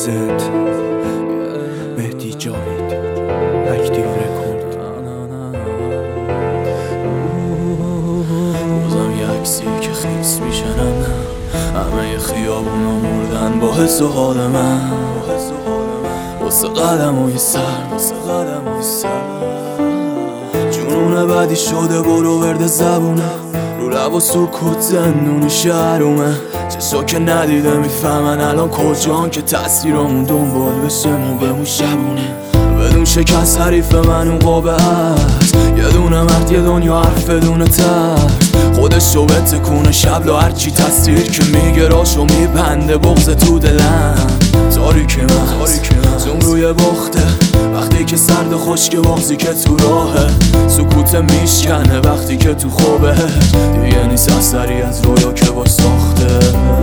زد مهدی جاوید اکتیو رکورد. بازم یه عکسی که خیس میشنم، همه خیابونا مردن با حس و حال من، واسه قدموی سر جنون بعدی شده برو ورد زبونه، رو لب و سکوت زندون شهرومه. چشا که ندیده میفهمن الان کجان که تصویرامون دنبال بشه موقعمون شبونه. بدون شکست حریف من اون قابه هست، یه دونه مرد یه دنیا حرف بدون ترس، خودش رو بتکونه شبلا هرچی تصویر که میگه راشو میبنده بغض تو دلم. تاریک من زوم روی بخته وقتی که سرد خشک بغضی که تو راهه، سکوت میشکنه وقتی که تو خوبه، دیگه نیست اثری از رویا که با ساخته،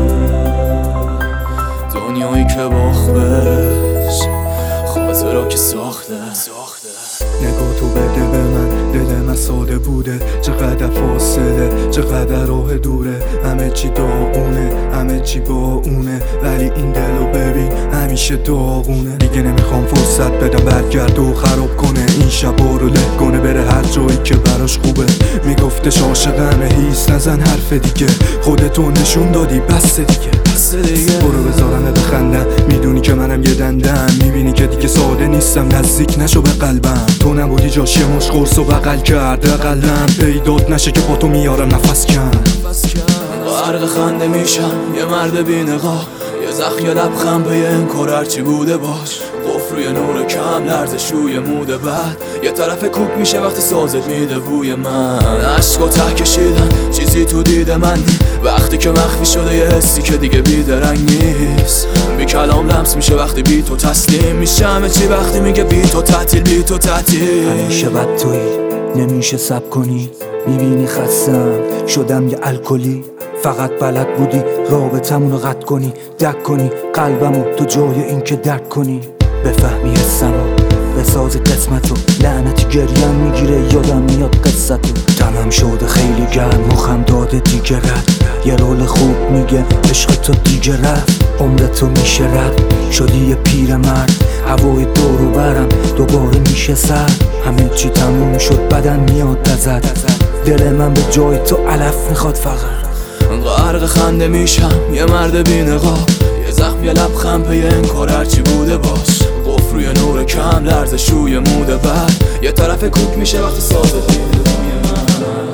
دنیایی که باختش خاطرها که ساخته. نگاه تو بده به من، دل من ساده بوده، چقدر فاصله چقدر راه دوره، همه چی داغونه همه چی با اونه، ولی این دلو ببین همیشه داغونه. دیگه نمیخوام فرصت بدم برگرد و خراب کنه، این شبا رو له کنه بره هر جایی که براش خوبه. میگفتش عاشقمه هیس نزن حرف دیگه، خودتو نشون دادی بس دیگه برو بذارم بخندم، میدونی که منم یه دندم، میبینی که دیگه ساده نیستم نزدیک نشو به قلبم. تو نبودی جاش یه مش قرص و بغل کرده قلم، پیدات نشه که با تو میارم نفس کن. غرق خنده میشم یه مرد بی نگاه، یه زخم یه لبخند به یه انکار هرچی بوده باش، قفل روی نور کم لرزش روی موده بعد، یه طرف کوک میشه وقتی سازت میده بوی من. عشق و ته کشیدن چیزی تو دیده من، وقتی که مخفی شده یه حسی که دیگه بیدرنگ نیست، بی کلام لمس میشه وقتی بی تو تسلیم میشه، همه چی وقتی میگه بی تو تعطیل بی تو تعطیل. همیشه بد تویی نمیشه سب کنی، میبینی خستم شدم یه الکلی، فقط بلد بودی رابطمونو قطع کنی، دک کنی قلبمو تو جای این که درک کنی، بفهمی حسمو بساز قسمتو، لعنتی گریم میگیره یادم میاد قصتو. دمم شده خیلی گرم مخم داده دیگه رد، یه رول خوب میگه عشق تو دیگه رفت، عمرتو میشه رد شدی یه پیر مرد، هوای دورو برم دوباره میشه سر، همه چی تموم شد بدن میاد ازت، دل من به جای تو علف میخواد فقط. غرق خنده میشم یه مرد بی نگاه، یه زخم یه لبخند به یه انکار هرچی بوده باش، قفل روی نور کم لرزش روی موده بعد، یه طرف کوک میشه وقتی سازت میده روی من.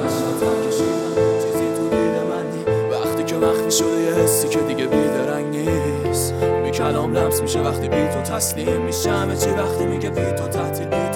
وقتی که مخفی شده یه حسی که دیگه بیدرنگ نیست، بی کلام لمس میشه وقتی بی تو تسلیم میشه، همه چی وقتی میگه بی تو تعطیل